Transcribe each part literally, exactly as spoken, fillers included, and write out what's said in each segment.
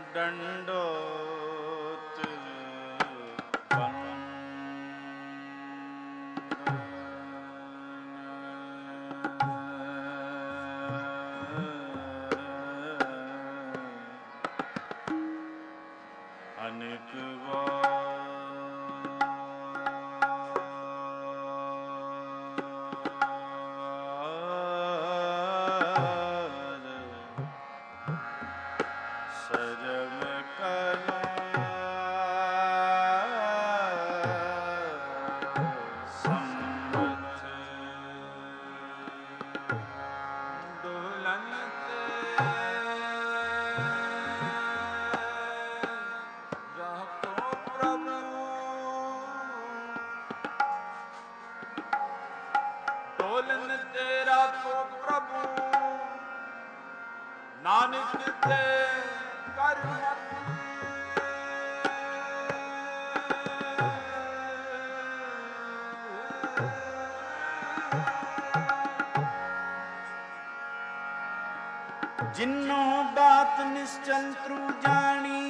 ਡੰਡੋਤ ਅਨੇਕ ਢੋਲਨ ਤੇਰਾ ਕੋ ਪ੍ਰਭੂ ਨਾਨਕ ਤੇ ਕਰ ਜਿਨੋ ਬਾਤ ਨਿਸ਼ਚਲ ਤਰੂ ਜਾਣੀ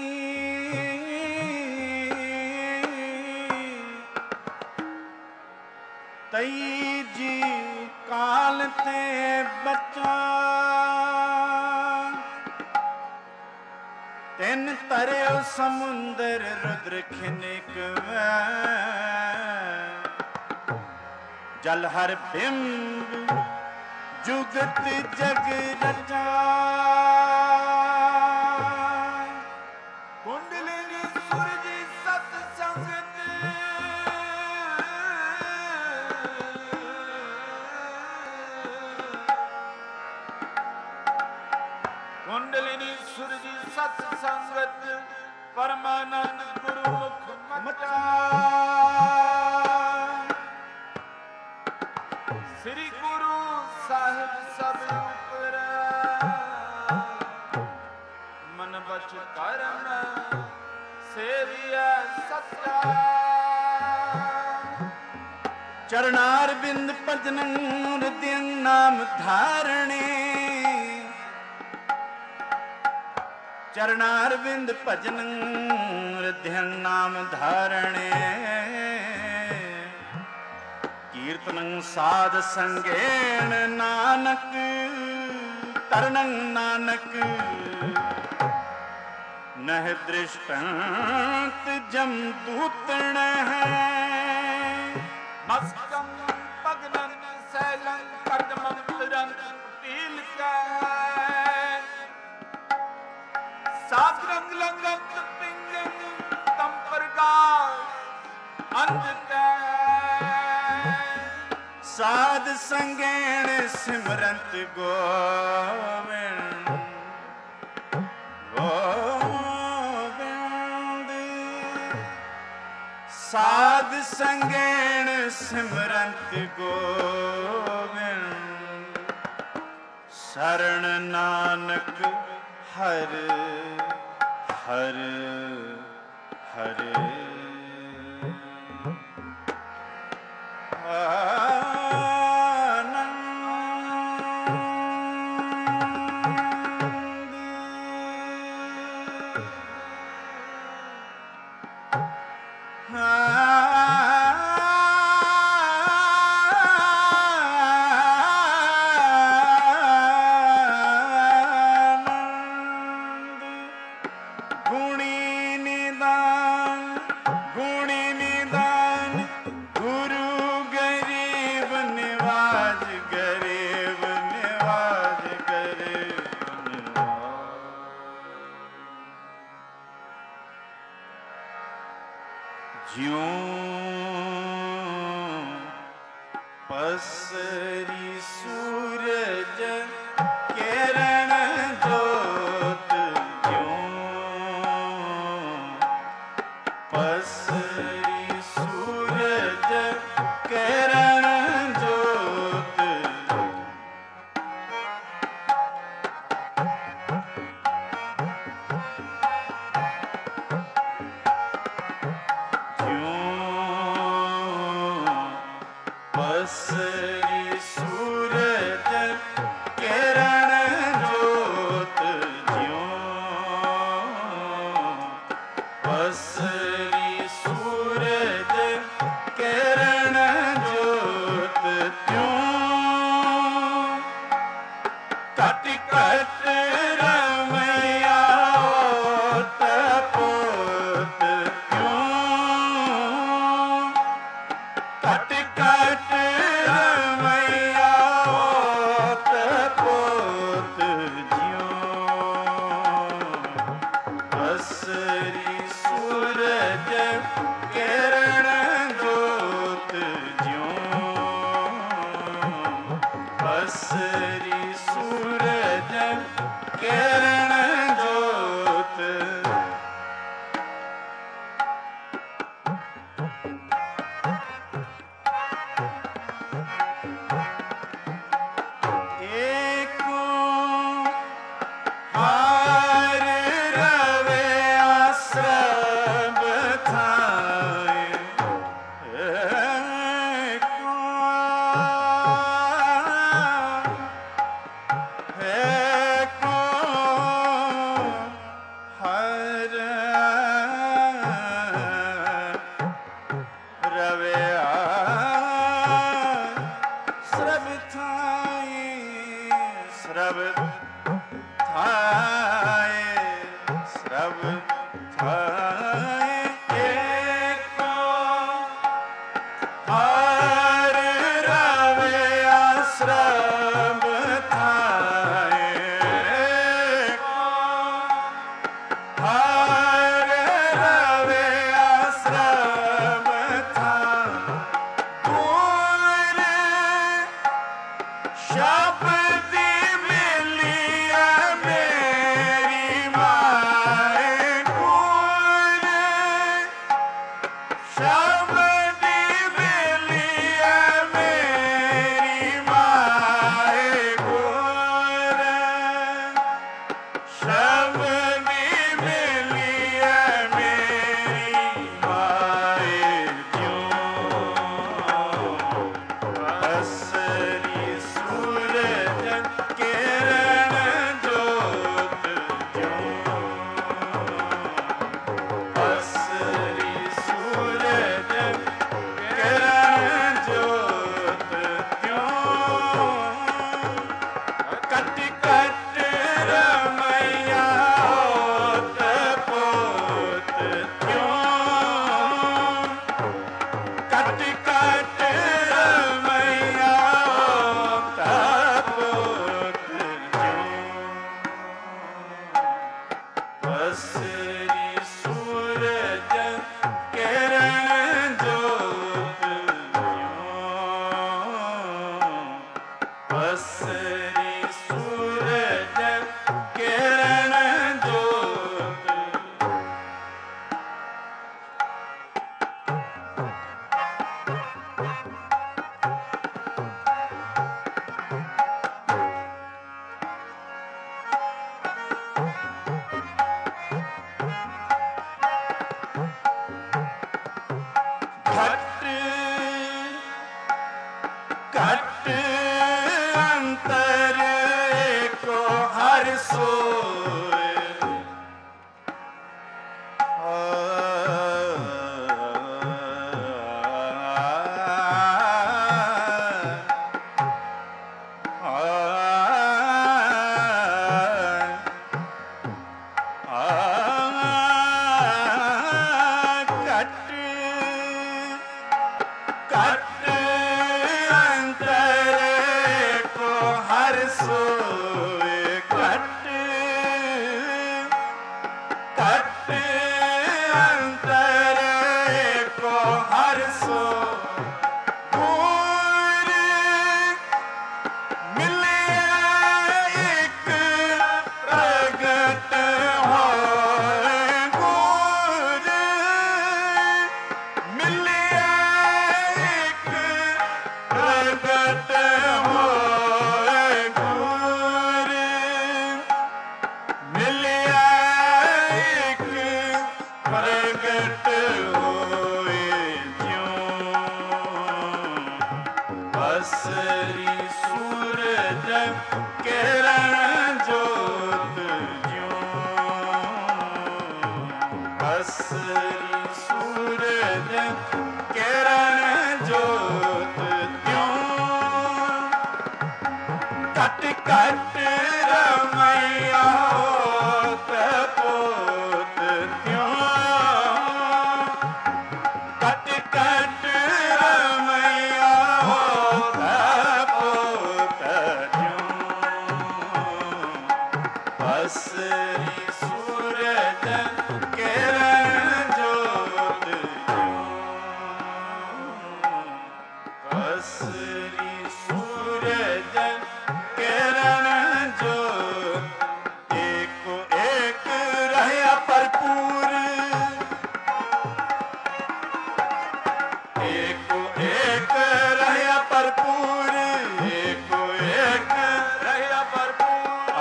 ਤਈ ਜੀ ਕਾਲ ਤੇ ਬੱਚਾ ਤਿਨ ਤਰਿਓ ਸਮੁੰਦਰ ਰੁਦਰ ਖਿਨਕ ਜਲ ਹਰ ਬਿੰਬ ਜੁਗਤ ਜਗ ਰਚਾ ਕੁੰਡਲਿਨੀ ਸੂਰਜੀ ਸਤ ਸੰਗਤ ਕੁੰਡਲਿਨੀ ਸੂਰਜੀ ਸਤ ਸੰਗਤ ਪਰਮਾਨੰਦ ਗੁਰੂ ਮੁਖ ਮਚਾ ਸ੍ਰੀ ਗੁਰੂ ਸਾਹਿਬ ਸਭ ਉਪਰ ਮਨ ਬਚ ਕਰਮ ਸੇਵਿਆ ਸੱਚਾ ਚਰਨਾਰ ਬਿੰਦ ਭਜਨ ਹਿਰਦਿ ਨਾਮ ਧਾਰਣੇ ਚਰਨਾਰ ਬਿੰਦ ਭਜਨ ਹਿਰਦਿ ਨਾਮ ਧਾਰਣੇ ਕੀਰਤਨੰ ਸਾਧ ਸੰਗੇਣ ਨਾਨਕ ਤਰਨੰ ਨਾਨਕ ਨਹਿ ਦ੍ਰਿਸ਼ਟੰਤ ਜਮ ਦੂਤਣ ਹੈ ਮਸਕੰ ਭਗਨੰ ਸੈਲੰ ਕਰਦਮੰ ਤਿਰੰ ਪੀਲ ਕੈ ਸਾਗਰੰ ਲੰਗੰਤ ਪਿੰਗੰ ਤਮ ਪ੍ਰਗਾਸ ਅੰਧ ਕੈ ਸਾਧ ਸੰਗੇਣ ਸਿਮਰੰਤ ਗੋਵਿੰਦ ਗੋਵਿੰਦ ਸਾਧ ਸੰਗੇਣ ਸਿਮਰੰਤ ਗੋਵਿੰਦ ਸਰਣ ਨਾਨਕ ਹਰ ਹਰ ਹਰੇ ਪਸਰੀ ਸੂਰਜ ਕਿਰਨ ਜੋਤ ਜਿਉ ਪਸਰੀ ਸੂਰਜ ਕਿਰਨ ਜੋਤ ਜਿਉ ਪਸਰੀ पसरी सूरज किरण जोत ज्यों। पसरी सूरज किरण जोत। घट घट अंतर को हर सोए। घट अंतर को हर सोए। घट घट अंतर को हर सो। गुर मिलिया एक प्रगट होए। गुर मिलिया एक प्रगट होए। गुर मिलिया एक प्रगट होए ज्यों। पसरी सूरज किरण जोत ज्यों। पसरी सूरज किरण जोत ज्यों। कट कट रमैया होत पोत त्यों। कट कट रमैया होत पोत त्यों। पसरी सूरज किरण जोत ज्यों। पसरी सूरज किरण जोत। एको एक रहया भरपूर। एको एक रहया भरपूर। एको एक रहया भरपूर।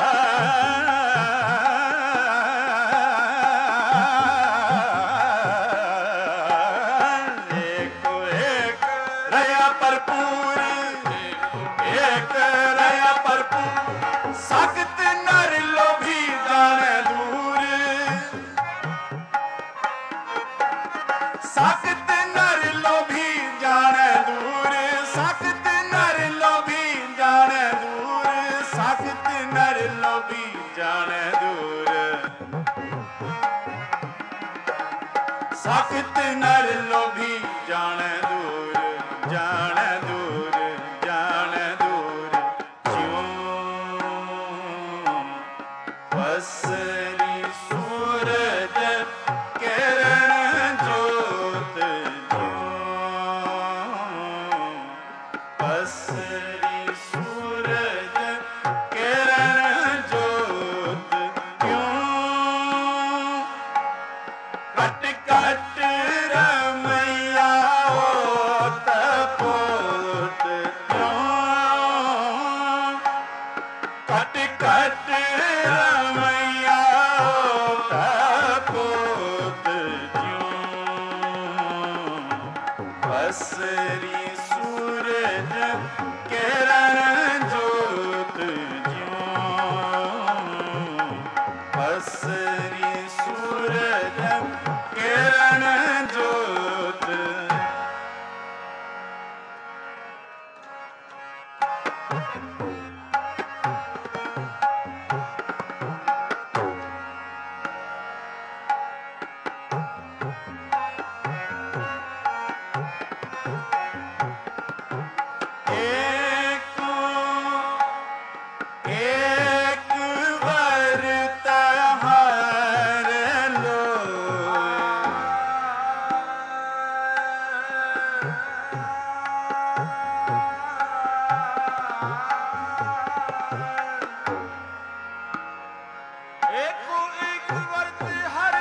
एको एक रहया भरपूर। एको एक रहया भरपूर। सख्त नर लोभी जाने दूर। सख्त नर लोभी जाने दूर। सख्त नर लोभी जाने दूर। सख्त नर लोभी जाने दूर। सख्त नर लोभी जाने दूर। जाने दूर जाने दूर ज्यों। पसरी सूरज किरण जोत ज्यों। पसरी सूरज किरण जोत ज्यों। कट कट रमैया होत पोत त्यों। कट कट रमैया होत पोत ज्यों। पसरी सूरज किरण जोत ज्यों। पसरी सूरज किरण जोत। एको एक वर्त है ਏਕੋ ਏਕ ਵਰਤ ਹਰ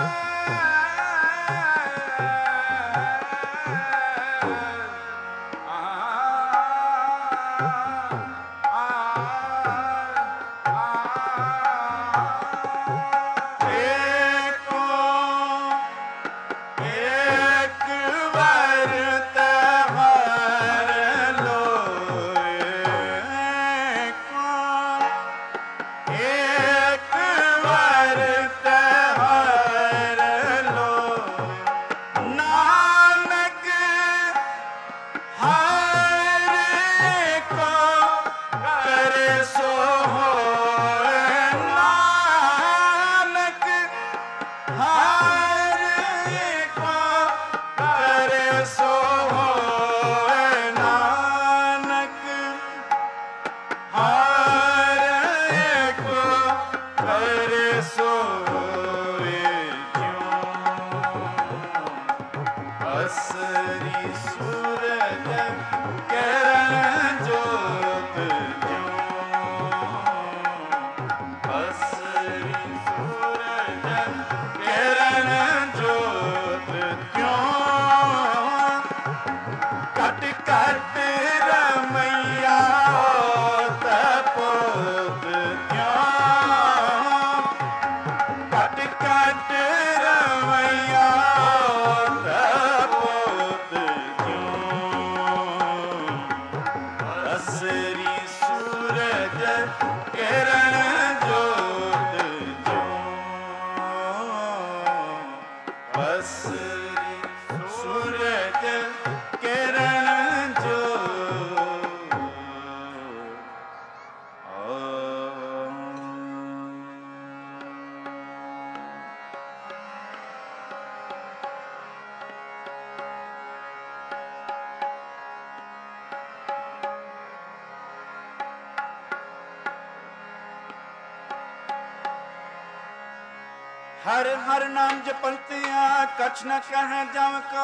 हर हर नाम जपंतिया कछ न कह जम का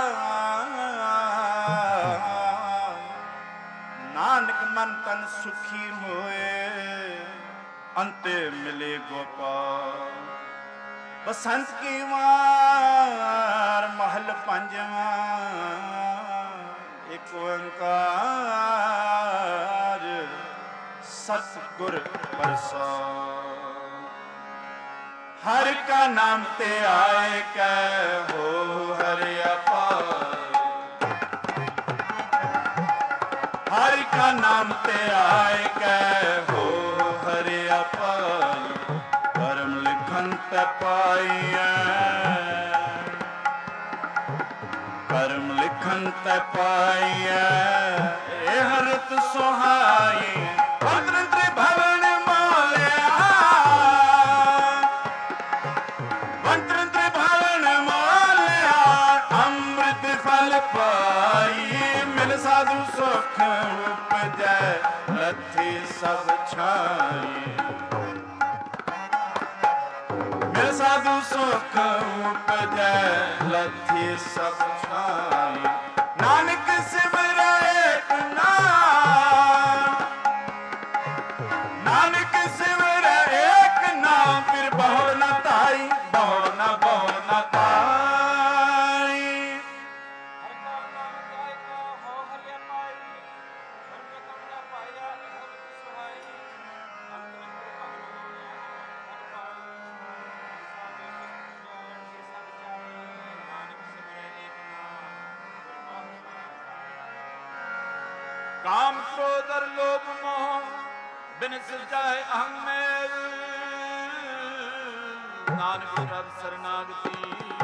नानक मन तन सुखी होए अंते मिले गोपाल। बसंत की वार महल पंजवा एक ओंकार सतगुर प्रसाद। हर का नाम ते आए कै हो हरि अपार। हर का नाम ते आए कै हो हरि अपार। कर्म लिखन ते पाइए कर्म लिखन ते पाइए एह रुत सुहाई। मंत्र भवन मिल साधु सुख उपजै लथी सब छाई। मिल साधु सुख उपजै लथी सब छाई। नानक सिमर एक नाम नानक सिमर एक नाम फिर बहु न ताई बहु न बहु न ताई। काम क्रोध और लोभ मोह बिन जाए अहम में। नानक प्रभ शरणागति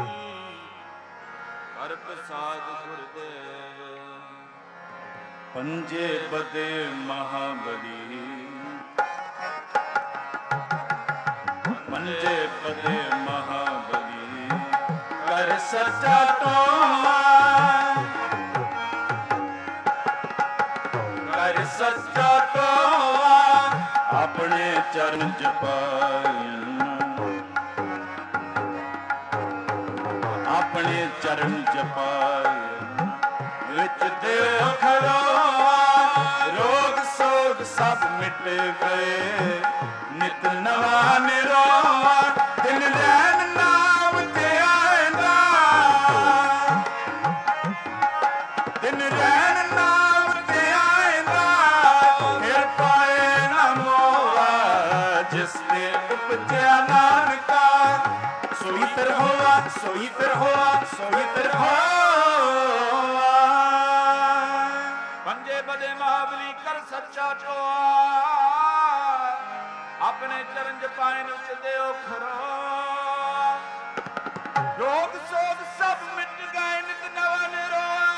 कर प्रसाद गुरुदेव। पंजे बदे महाबली पंजे बदे महाबली कर सच्चा टोमा। सच्चा टोआ अपने चरण जपायन। अपने चरण जपायन विच देव खलोआ। रोग सोग सब मिट गए नित नव ਨਵਾ ਨਿਰੋਆ ਦਿਨ ਰੈਣ ਨਾਮ ਤੇ ਆਇਂਦਾ ਦਿਨ ਰੈਣ ਨਾਮ ਤੇ ਆਇਂਦਾ ਫਿਰ ਪਾਏ ਨਾ ਮੋਆ ਜਿਸ ਤੇ ਉਪਜਿਆ ਨਾਨਕਾ ਸੋਈ ਫਿਰ ਹੋਆ ਸੋਈ ਫਿਰ ਹੋਆ ਸੋਈ ਫਿਰ ਹੋਆ ਪੰਜੇ ਬਦੇ ਮਹਾਬਲੀ ਕਰ ਸੱਚਾ ਚੋਆ ਆਪਣੇ ਚਰਨ ਜਪਾਇਨ ਉਚ ਦਿਓ ਖਰੋ ਰੋਗ ਸੋਗ ਸਭ ਮਿਟ ਗਏ ਨਿਤ ਨਵਾ ਨਿਰੋਆ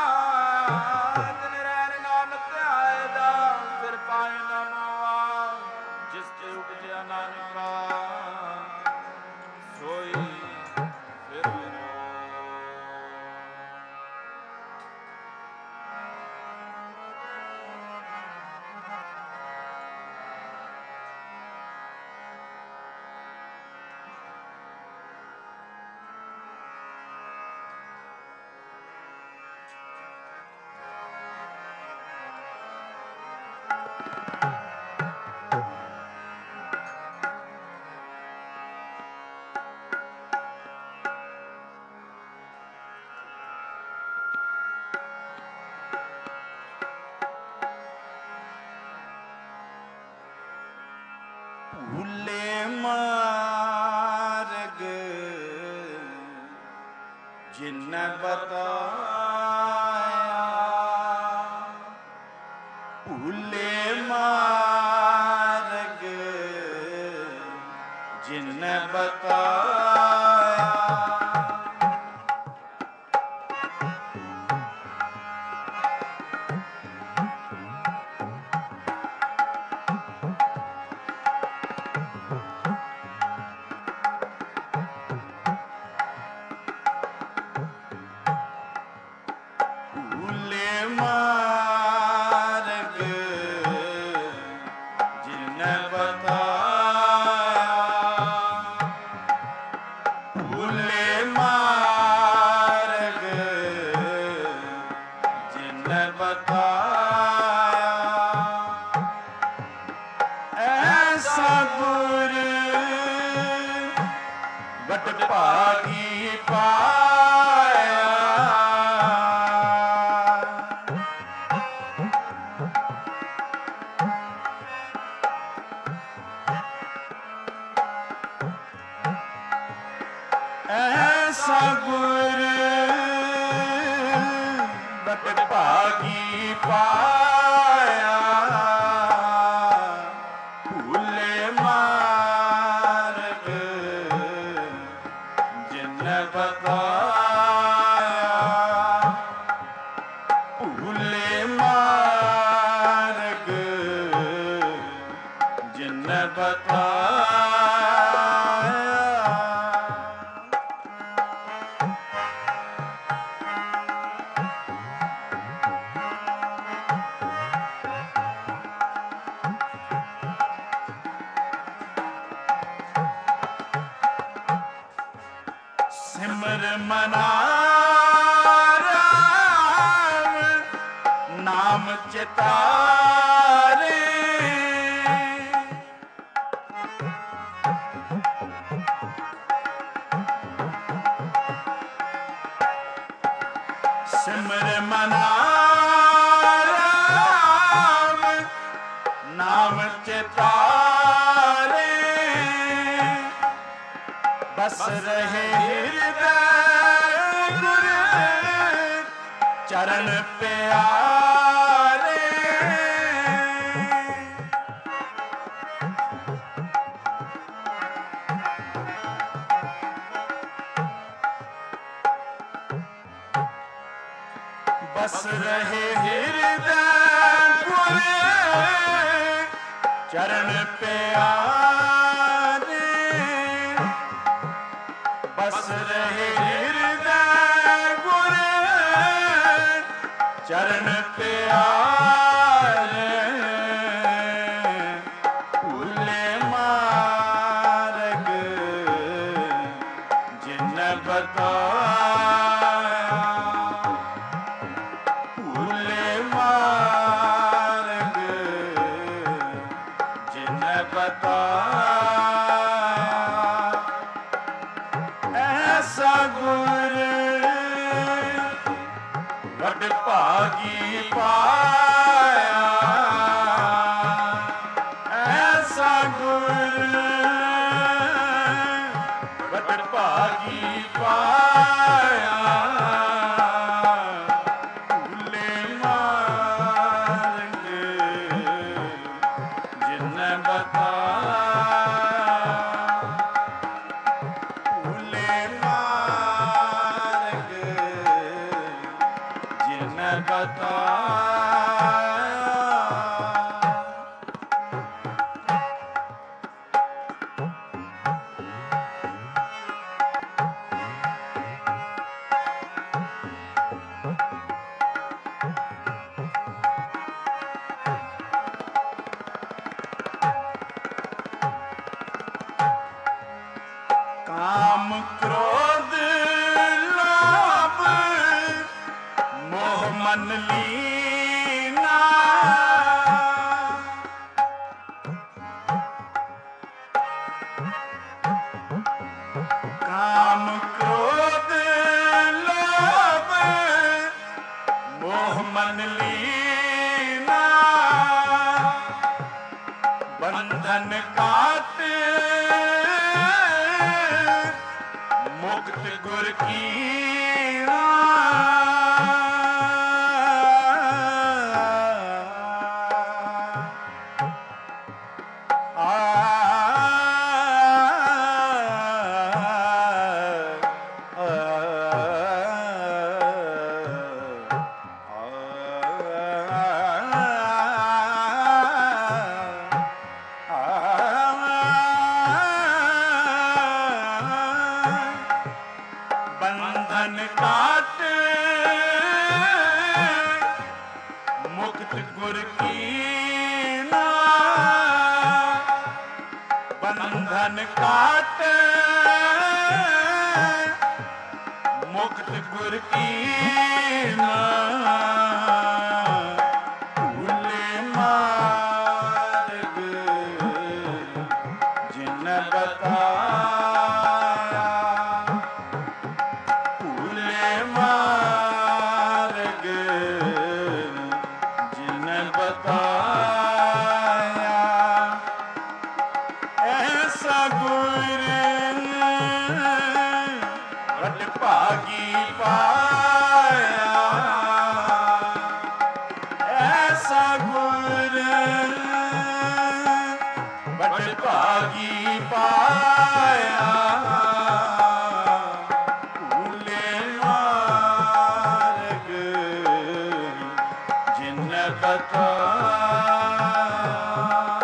ਦਿਨ ਰਹਿਣ ਨਾਨਕ ਆਇਦਾ ਫਿਰ ਪਾਏ ਨਾ ਮੋਆ ਜਿਸ ਤੇ ਉਪਜਿਆ ਨਾਨਕਾ ਸੋਈ ਫਿਰ ਭੁੱਲੇ ਮਾਰਗ ਜਿਨ ਬਤਾਇਆ ਭੁੱਲੇ ਮਾਰਗ ਜਿਨ ਬਤਾਇਆ ਭਾਗੀ ਪਾਇਆ ਐਸਾ ਗੁਰ ਬਟ ਭਾਗੀ ਪਾਇਆ ਭੁੱਲੇ ਮਾਰਗ ਬਤਾਇਆ ਭੁੱਲੇ ਮਾਰਗ ਜਿਨ ਬਤਾਇਆ ਸਿਮਰ ਮਨਾ ਰਾਮ ਨਾਮ ਚਿਤਾਰੇ ਸਿਮਰ ਮਨਾ ਰਾਮ ਨਾਮ ਚਿਤਾਰੇ ਬਸ ਰਹੇ ਹਿਰਦੈ ਗੁਰ ਚਰਨ ਪਿਆਰੇ ਬਸ ਰਹੇ ਹਿਰਦੈ ਗੁਰ ਚਰਨ ਪਿਆਰੇ ਬਸ ਰਹੇ ਹਿਰਦੈ ਗੁਰ ਚਰਨ ਪਿਆਰੇ ਭੁੱਲੇ ਮਾਰਗ ਜਿਨ ਬਤਾਇਆ ਭੁੱਲੇ ਮਾਰਗ ਜਿਨ ਬਤਾਇਆ ਭਾਗੀ ਪਾਇਆ ਐਸਾ ਗੁਰ ਬੜ ਭਾਗੀ ਪਾਇਆ ਭੁੱਲੇ ਮਾਰਗ ਜਿਨ੍ਹਾਂ ਬਤਾਇਆ ਭੁੱਲੇ ਮਾਰਗ ਜਿਨ੍ਹਾਂ ਬਤਾਇਆ ਕਾਮ ਕ੍ਰੋਧ ਲੋਭ ਮੋਹ ਮਨ ਲੀਨਾ ਕਾਮ ਕ੍ਰੋਧ ਲੋਭ ਮੋਹ ਮਨ ਲੀਨਾ ਬੰਧਨ ਕਾਟ ਮੁਕਤ ਗੁਰ ਕੀਨਾ ਆ ਬੰਧਨ ਕਾਟ ਮੁਕਤ ਗੁਰ ਕੀਨਾ ਬੰਧਨ ਕਾਟ ਮੁਕਤ ਗੁਰ ਕੀਨਾ ਭੁੱਲੇ ਮਾਰਗ ਜਿਨ੍ਹਾਂ ਬਤਾਇਆ ਭੁੱਲੇ ਮਾਰਗ ਜਿਨ੍ਹਾਂ ਬਤਾਇਆ ਐਸਾ ਗੁਰ ਬੜ ਭਾਗੀ ਪਾਇਆ ਐਸਾ ਗੁਰ ਬੜ ਭਾਗੀ ਪਾਇਆ ਭੁੱਲੇ ਮਾਰਗ ਜਿਨ੍ਹਾਂ ਬਤਾਇਆ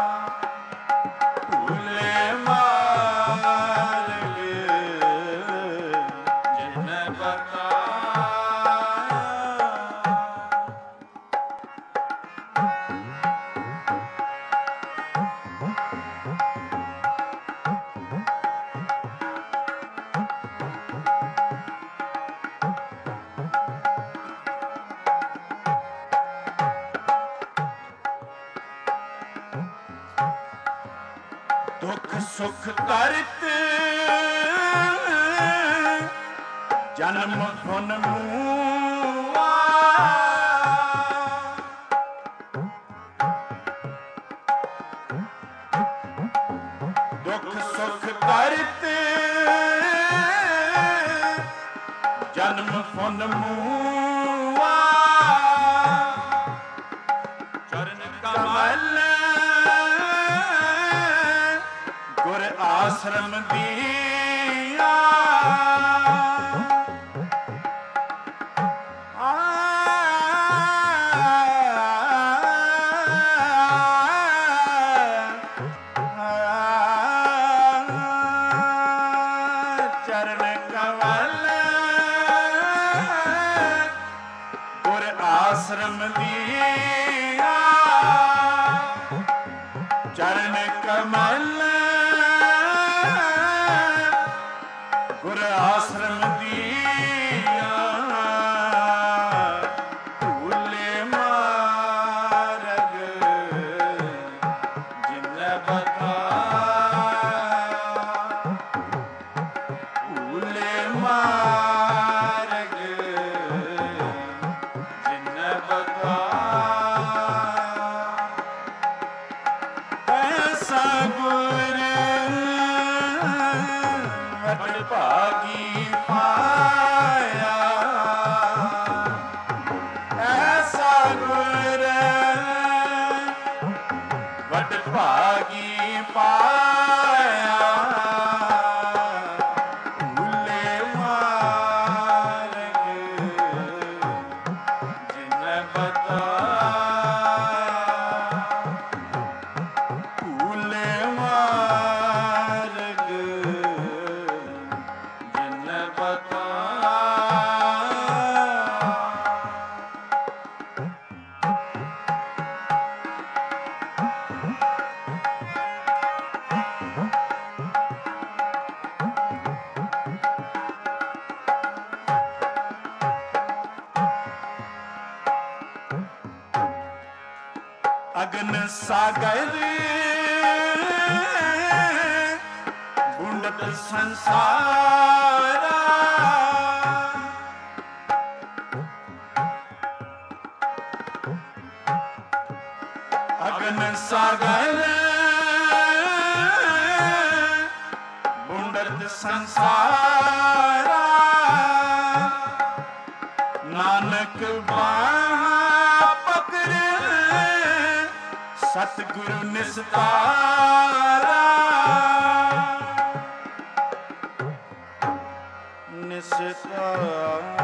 ਭੁੱਲੇ ਮਾਰਗ ਜਿਨ੍ਹਾਂ ਬਤਾਇਆ ਦੁੱਖ ਸੁਖ ਕਰਤ ਜਨਮ ਫੁਨ ਮੂਆ ਦੁੱਖ ਸੁਖ ਕਰਤ ਜਨਮ ਫੁਨ ਮੂਆ ਚਰਨ ਕਮਲ ਗੁਰ ਆਸ਼ਰਮ ਦੀਆ ਚਰਨ ਕਮਲ ਗੁਰ ਆਸ਼ਰਮ ਦੀਆ ਚਰਨ ਕਮਲ ਗੁਰ ਆਸ਼ਰਮ ਦੀਆ ਭੁੱਲੇ ਮਾਰਗ ਜਿਨ੍ਹਾਂ ਬਤਾਇਆ ਭੁੱਲੇ ਮਾਰਗ ਜਿਨ੍ਹਾਂ ਬਤਾਇਆ ਵਡ ਭਾਗੀ ਪਾਇਆ ਐਸਾ ਗੁਰ ਵਡ ਭਾਗੀ ਪਾਇਆ ਭੁੱਲੇ ਮਾਰਗ ਜਿਨ ਬਤਾਇਆ ਭੁੱਲੇ ਮਾਰਗ ਜਿਨ ਬਤਾਇਆ ਅਗਨ ਸਾਗਰ ਬੁੰਡਤ ਸੰਸਾਰਾ ਅਗਨ ਸਾਗਰ ਬੁੰਡਤ ਸੰਸਾਰਾ ਨਾਨਕ ਬਾਹ ਪਕੜ ਸਤਿਗੁਰੂ ਨਿਸਤਾਰਾ ਨਿਸਤਾਰਾ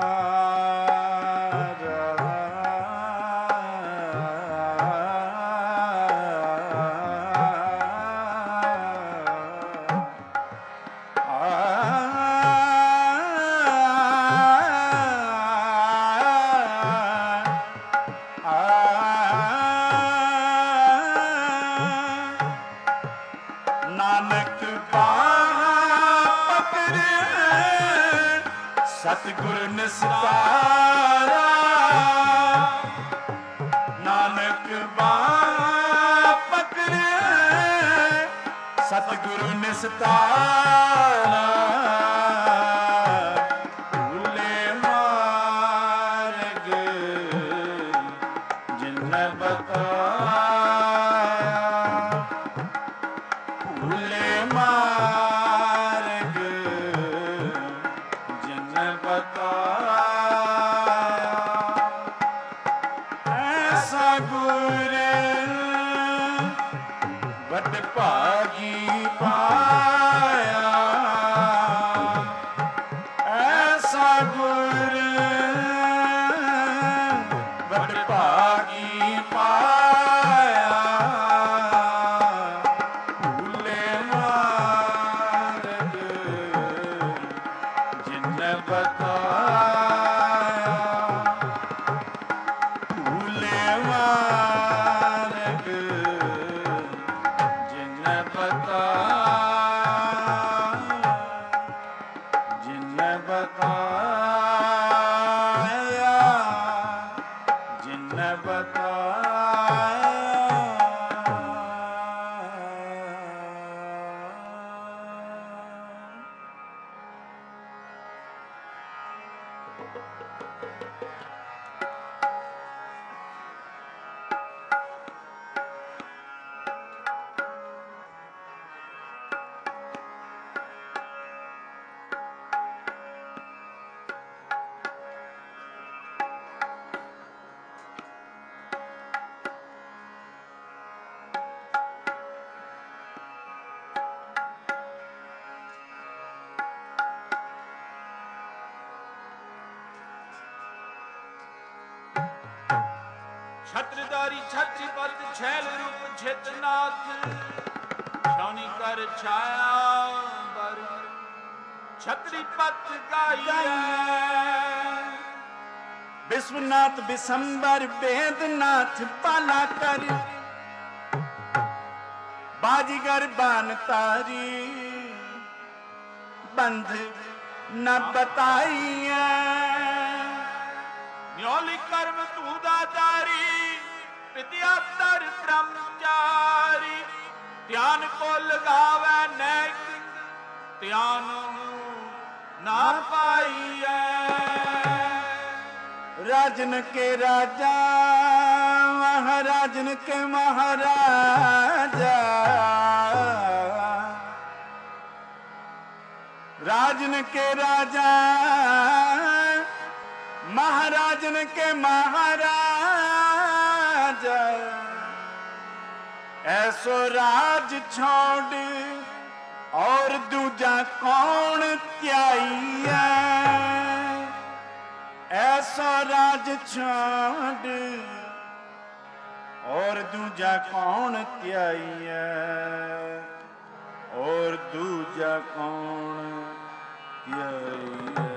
ਨਾਨਕ ਬਾਹ ਪਕੜ ਸਤਿਗੁਰ ਨਿਸਤਾਰਾ ਨਾਨਕ ਬਾਹ ਪਕੜ ਸਤਿਗੁਰ ਨਿਸਤਾਰਾ ਭੁੱਲੇ ਮਾਰਗ ਜਿਨ ਬਤਾਇਆ ਭੁੱਲੇ ਮਾਰਗ ਜਿਨ ਬਤਾਇਆ ਐਸਾ ਗੁਰ ਵਡ ਭਾਗੀ ਪਾਇਆ ਐਸਾ ਗੁਰ ਵਡ ਭਾਗੀ ਪਾਇਆ ਭੁੱਲੇ ਮਾਰਗ ਜਿਨ ਬਤਾਇਆ ਭੁੱਲੇ ਮਾਰਗ ਜਿਨ ਬਤਾਇਆ ਜਿਨ ਬਤਾਇਆ ਜਿਨ ਬਤਾਇਆ ਛਤਰਦਾਰੀ ਛਾਤੀ ਪਤ ਛੈਲ ਰੂਪ ਛੇਤਨਾਥ ਛਾਉਣੀ ਕਰ ਛਾਇਆ ਬਰ ਛਤਰੀ ਪਤ ਗਾਈਐ ਵਿਸ਼ਵਨਾਥ ਬਿਸੰਬਰ ਬੇਦਨਾਥ ਪਾਲਾ ਕਰ ਬਾਜੀਗਰ ਬਾਨ ਤਾਰੀ ਬੰਧ ਨ ਬਤਾਈਐ ਨਿਉਲੀ ਕਰਮ ਤੂੰ ਦਾਤਾਰੀ ਵਿਦਿਆ ਦਰ ਬ੍ਰਹਮਚਾਰੀ ਧਿਆਨ ਕੋ ਲਗਾਵੈ ਨੈਕ ਧਿਆਨ ਨਾ ਪਾਈਐ राजन के राजा महाराजन के महाराजा राजन के राजा महाराजन के महाराजा ऐसो राज छोड़ और दूजा कौन त्याइया ऐसो राज छोड़ और दूजा कौन त्याइया और दूजा कौन त्याइया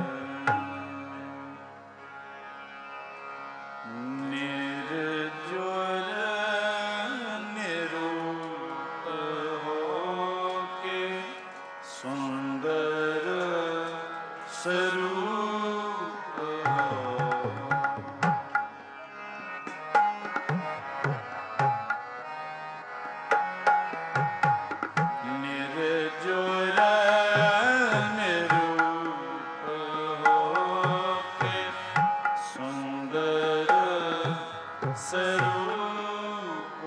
निर्जुर निरूप होके सुंदर स्वरूप निर्जुर निरूप होके सुंदर स्वरूप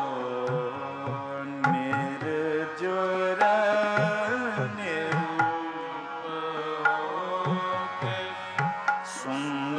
निर्जुर निरूप होके सुंदर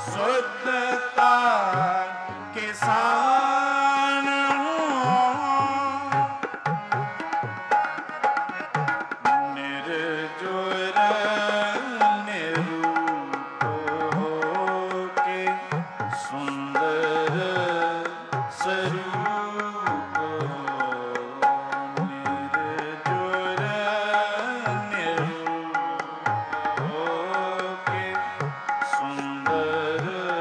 शुद्धता किसान हूँ, निर्जुर निरूप होके सुंदर स्वरूप, निर्जुर निरूप होके सुंदर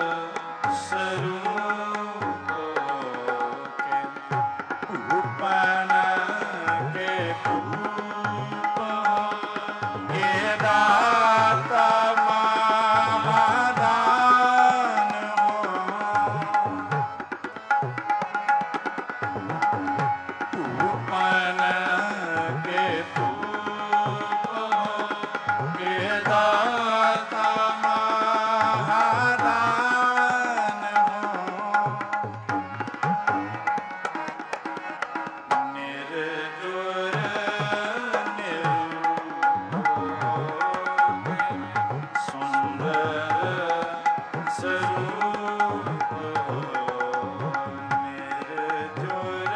स्वरूप के उपन के पूप ये दाता महादान हो, उपन के पूप ये दाता महादान हो, निर्जुर निरूप सुंदर स्वरूप, निर्जुर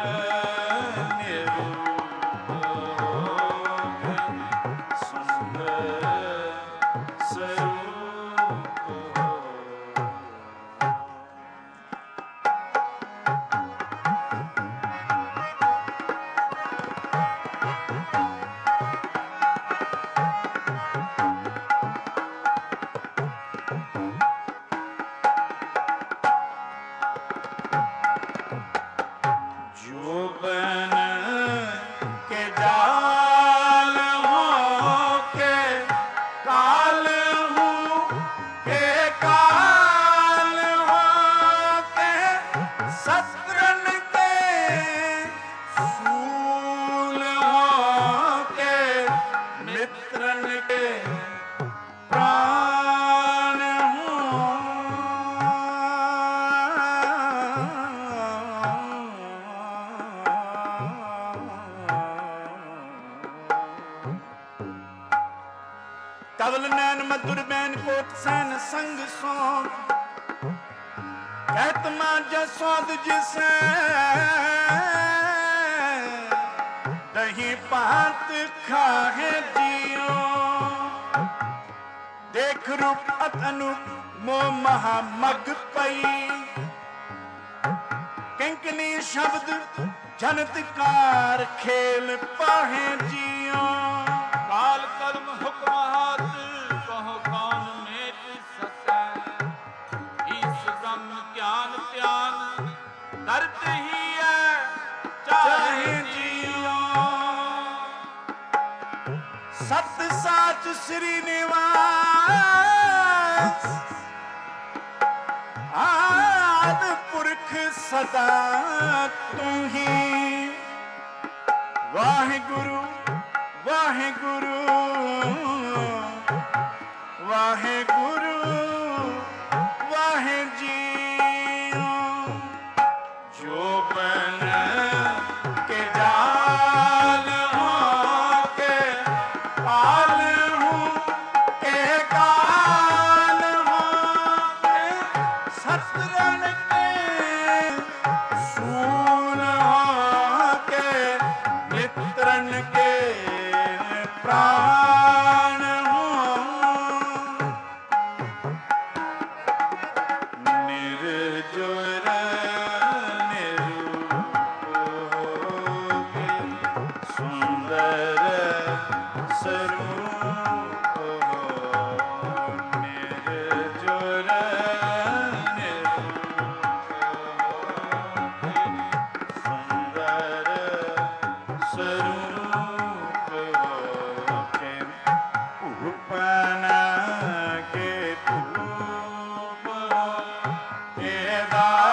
निरूप सुंदर स्वरूप। जो बन के जाल हो के काल हूँ के काल हो के शस्त्रन के शूल हो के मित्रन के प्राण हूँ, कवल नैन मधुर बैन कोट सैन संग सौंप, कहत मां जसोद जिसे दही पात खाहे जियो, देख रूप अत अनूप मोह महामग पई, किंकनी शब्द जनतकार खेल पाहे जियो, काल कर्म हुक्म हाथ कहो कौन मेट सकै, ईश ब्रह्म ज्ञान प्यान करते ही है चाहे जियो, सत साच श्रीनिवास आद पुरख सदा तू ही, वाहिगुरु वाहिगुरु वाहिगुरु वाहे जियो, जो बन के जाल हो के काल हूँ के काल हो के शस्त्रन के शूल हो के मित्रन के प्राण हो, निर्जुर निरूप होके सुंदर स्वरूप हो, निर्जुर निरूप होके सुंदर स्वरूप होके उपन के पूप ये दा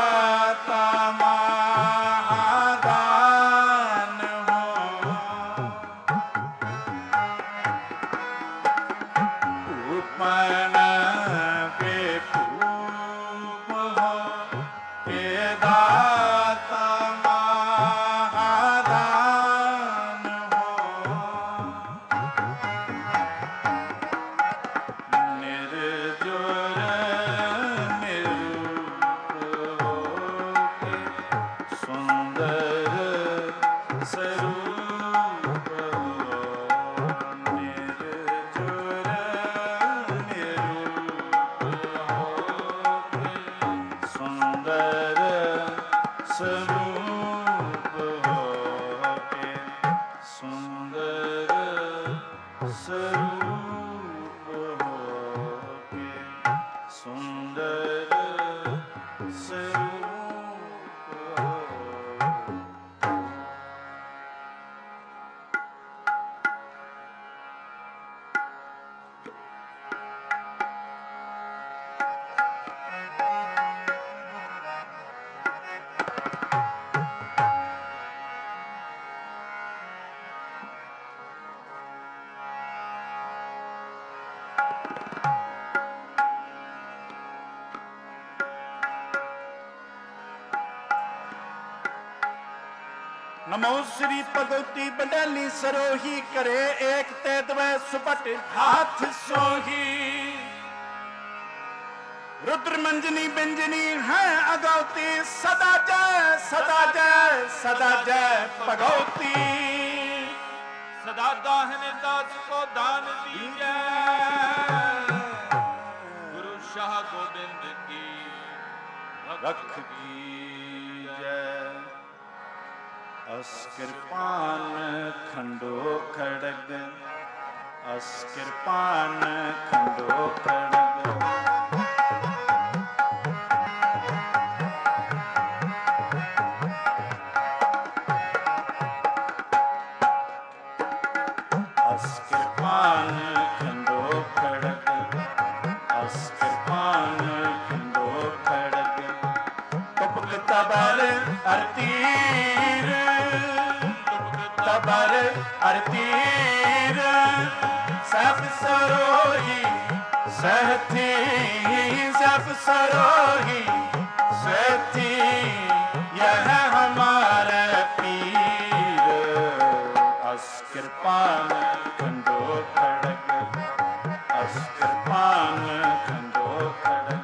स्वरूप होके सुंदर स्वरूप होके सुंदर स्वरूप होके। नमो श्री भगवती बडाली सरोही करे एक ते द्वै सुपट हाथ सोही। रुद्र मंजनी बिंजनी है अगौती सदा जय सदा जय सदा जय भगवती। सदा दाहने दास को दान दीजिए गुरु शाह गोविंद की रख की जय। अस्किरपान खंडो खड़ग अस्किरपान खंडो खड़ग। अस्किरपान खंडो खड़ग अस्किरपान खंडो खड़ग। टुपक तबर अरतीर तबर अरतीर सफ सरोही सहथी सफ सरोही सहथी। यह हमारा पीर अस्किरपान खंडो खड़ग अस्किरपान खंडो खड़ग।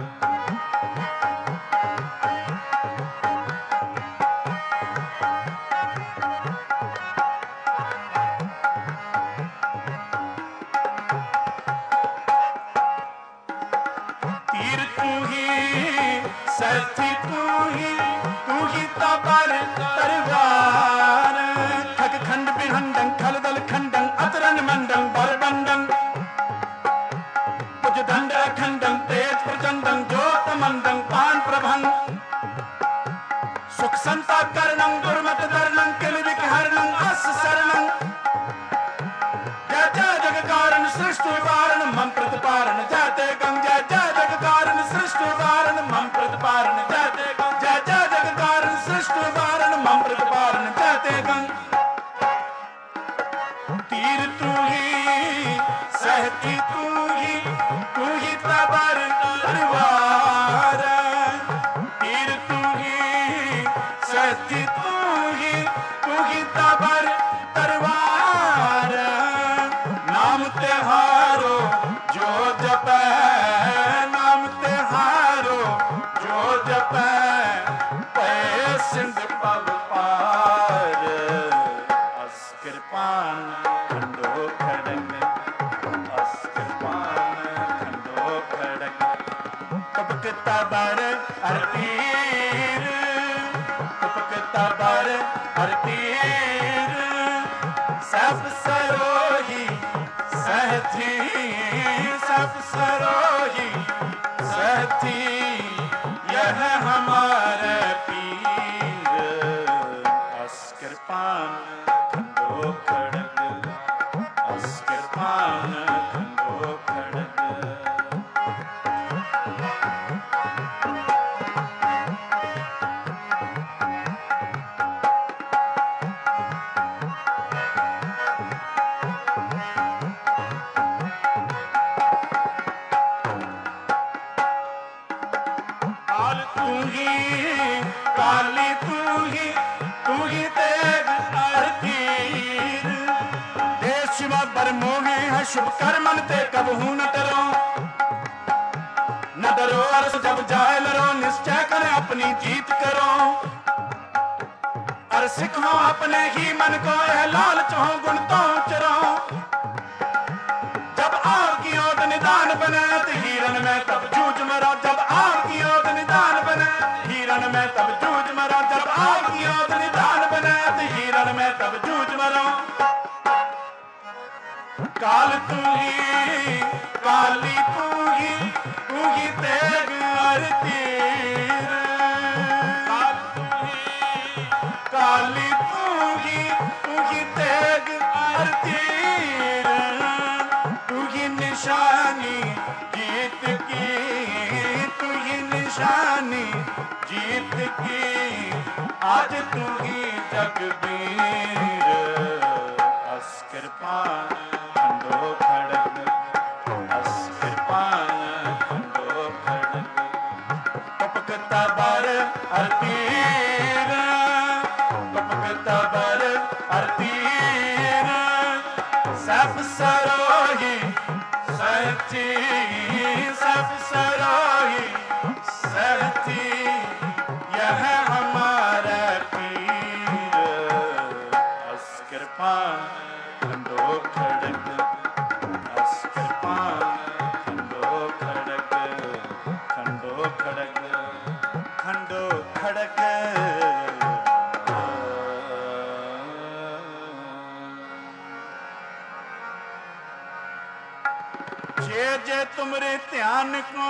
सहथी तू ही तू ही तबर तरवार। खग खंड बिहंडं खलदल खंडं अतरन मंडं बलबंडं कुछ दंड अखंडं तेज प्रचंडं ज्योत मंडं पान प्रभं। सुख संता करणं दुर्मत दर्णं किल विकहरणं अस शरणं। जय जय जग कारण सृष्टि वारण मम प्रतिपारण जयते गंग। जय जय जग कारण सृष्टि वारण मम प्रतिपारण जयते गंग। जय जय जग कारण सृष्टि वारण मम प्रतिपारण जयते गंग। तीर तू ही सहती तू ही तू ही तबर तलवार। तीर तू ही सहती तू ही तू ही तबर तरवार। नाम त्योहारो जो जपै नाम त्योहारो जो जपै पै सिंध पग पार। अस्किरपान खंडो खड़ग अस्किरपान खंडो खड़ग। टुपक तबर अरतीर टुपक तबर अरतीर सब सरोही सहथी सब सरोही सहथी। यह हमारा पीर अस्किरपान खंडो खड़ग अस्किरपान खंडो खड़ग। काली तू ही तू ही तेग अरतीर। देश शिवा बर मोहे है शुभ कर्मन ते कबहू न डरो न डरो। अरस जब जाए लरो निश्चय करे अपनी जीत करो। अर सिखो अपने ही मन को यह लालच हो गुण तो चरो। जब आग की ओद निदान बने तो हीरन में तब जूझ मरो। जब आग की ओद निदान बने हीरन में तब जूझ मरो। तू ही काली, तू ही तू ही तेग आरती काल तू ही काली, तू ही तू ही तेग आरती तू ही निशानी जीत की, तू ही निशानी जीत की, आज तू ही जगबीर। अस कृपान खंडो खड़ग, अस कृपान खंडो खड़ग, कपकता बर अरतीर, कपकता बर अरतीर, सैफ सरोही सहती, सैफ सरोही सहती, यह हमारा पीर। अस कृपान खंडो खड़ग, अस कृपान खंडो खड़ग, खंडो खड़ग, खंडो खड़ग। जे जे तुमरे ध्यान को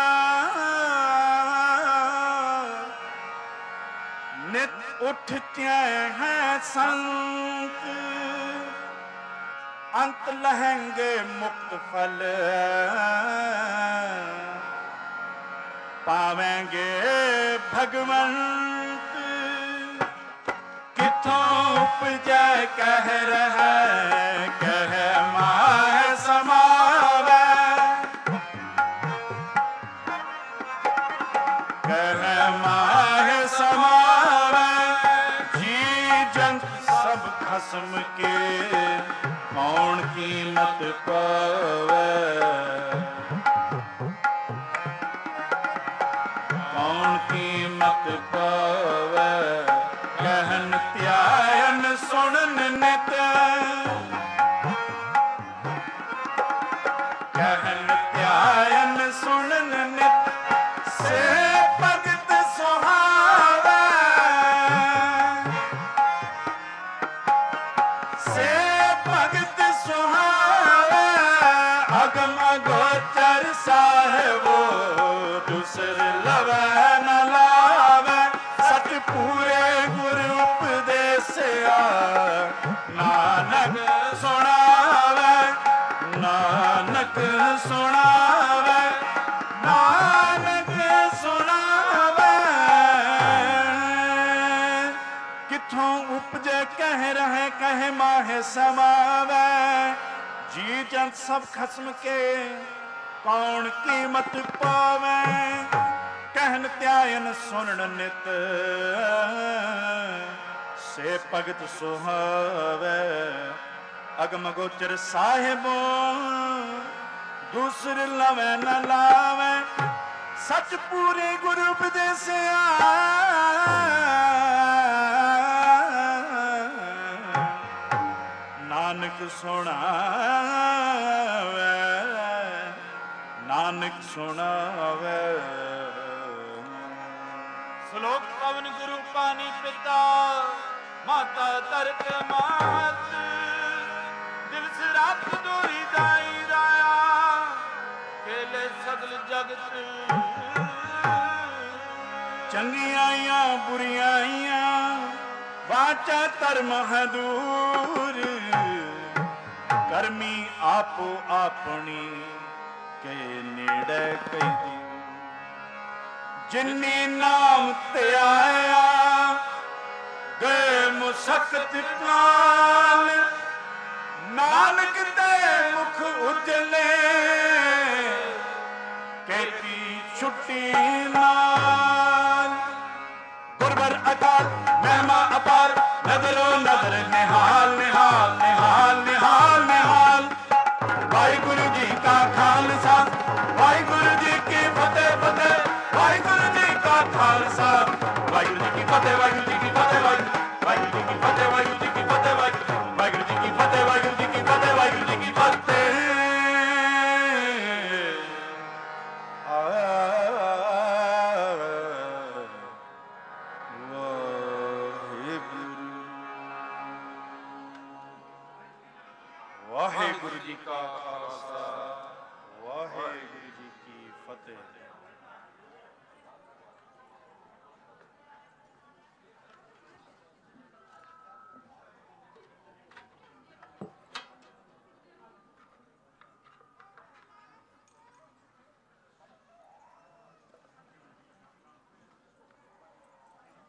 नित उठते हैं संत, अंत लहेंगे मुक्त फल, पावेंगे भगवंत। किथों उपजे कह रहा कह माह समावे, कह माह समावे, जी जंत सब खसम के कौन कीमत पावे, कौन कीमत पावे। कहन त्यायन सुनन नित, कहन त्यायन सुनन नित, से भगत सुहावे, से भगत सुहावे। अगम अगोचर साहिबो दूसर लवै न लावे, सत पूरे गुर उपदेसिया नानक सुनावे, नानक सुनावे, नानक सुनावे। किथों उपजे कह रहे कह माहे समावे, जी जंत सब खसम के कौन कीमत पावे। कहन त्यायन सुनन नित, से भगत सुहावे। अगम गोचर साहिबो दूसर लवै न लावे, सच पूरे गुरु उपदेसिया नानक सुनावे, नानक सुनावे। श्लोक पवन गुरु पानी पिता, माता तरक मात, दिवस रात दोरी दाई राया, केले सगल जगत। चंगियाइयां बुरियाइयां वाचा धर्म है दूर, करमी आपो आपनी के नेड़े कई दियो। जिन्नी नाम ते आया गए मुसकत काल, नानक दे मुख उजले कहती छुट्टी नाल। गुरबर अकाल महिमा अपार, नदरो नदर निहाल निहाल निहाल निहाल निहाल। वाहिगुरु जी का खालसा, वाहिगुरु जी की फतेह फतेह, वाहिगुरु जी का खालसा, वाहिगुरु जी की फतेह, वाहिगुरु जी की फतेह, वाहिगुरु जी की फतेह, वाहिगुरु जी की फतेह, वाहिगुरु जी की फतेह, वाहिगुरु जी की फतेह, वाहिगुरु जी की फतेह। वाहेगुरु जी का खालसा वाहेगुरु जी की फतेह।